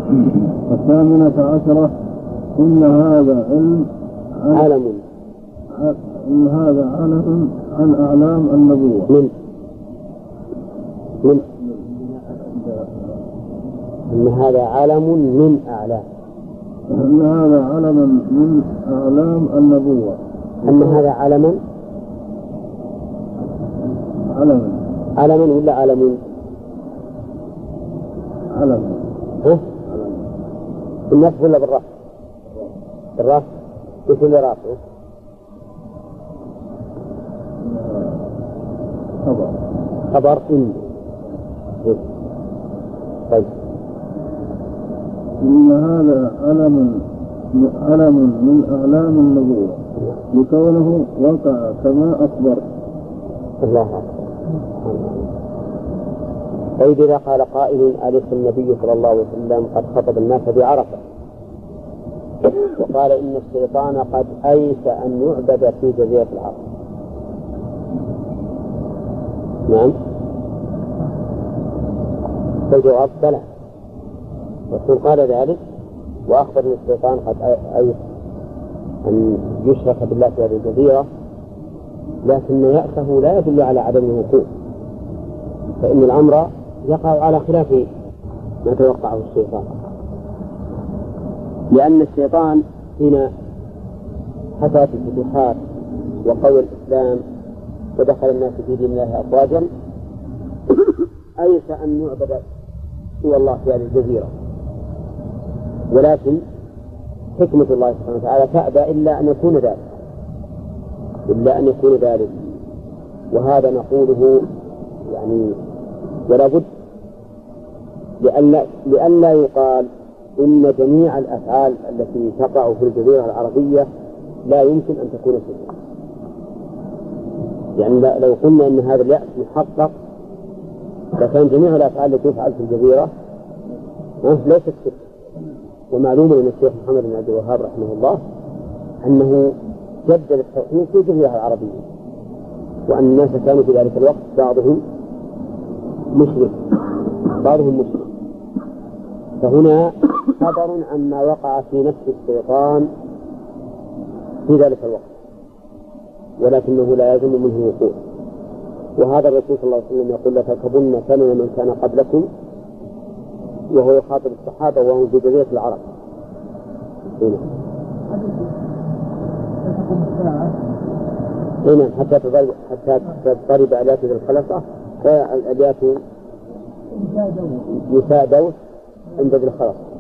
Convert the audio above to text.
الثامنة عشرة إن هذا علم عن أعلام النبوة. إن هذا علم من أعلام. إن هذا علم من أعلام النبوة. أن هذا علم ولا علم؟ علم. بالنسبة ولا بالرفع؟ بالرفع. كيف اللي رافعه؟ خبر إن. طيب. إن هذا علم من أعلام النبوة لكونه وقع كما أخبر. الله أكبر. طيب إذا قال قائل أليس النبي صلى الله عليه وسلم قد خطب الناس بعرفة وقال إن الشيطان قد أيس أن يعبد في جزيرة العرب؟ نعم. فالجواب بلى. الرسول قال ذلك وأخبر أن الشيطان قد أيس أن يشرك بالله في هذه الجزيرة، لكن يأسه لا يدل على عدم الوقوع، فإن الأمر يقع على خلاف ما توقعه الشيطان، لأن الشيطان حين حصلت الفتوحات وقوى الإسلام ودخل الناس في دين الله أفواجا أيس أن يعبد سوى الله في هذه الجزيرة، ولكن حكمة الله سبحانه وتعالى تأبى إلا أن يكون ذلك، وهذا نقوله يعني ولا بد لئلا يقال إن جميع الأفعال التي تقع في الجزيرة العربية لا يمكن أن تكون شركا. يعني لو قلنا إن هذا اليأس محقق لكان جميع الأفعال التي تفعل في الجزيرة ليست شركا. ومعلوم أن الشيخ محمد بن عبد الوهاب رحمه الله أنه جدد التوحيد في الجزيرة العربية، وأن الناس كانوا في ذلك الوقت بعضهم مشرك. فهنا خبر عما وقع في نفس الشيطان في ذلك الوقت، ولكنه لا يلزم منه وقوع. وهذا الرسول صلى الله عليه وسلم يقول لتركبن سنن من كان قبلكم، وهو يخاطب الصحابة وهم في جزيرة العرب. هنا حتى تضرب أليات ذي الخلصة فالأليات نساء دوس عند ذي الخلصة.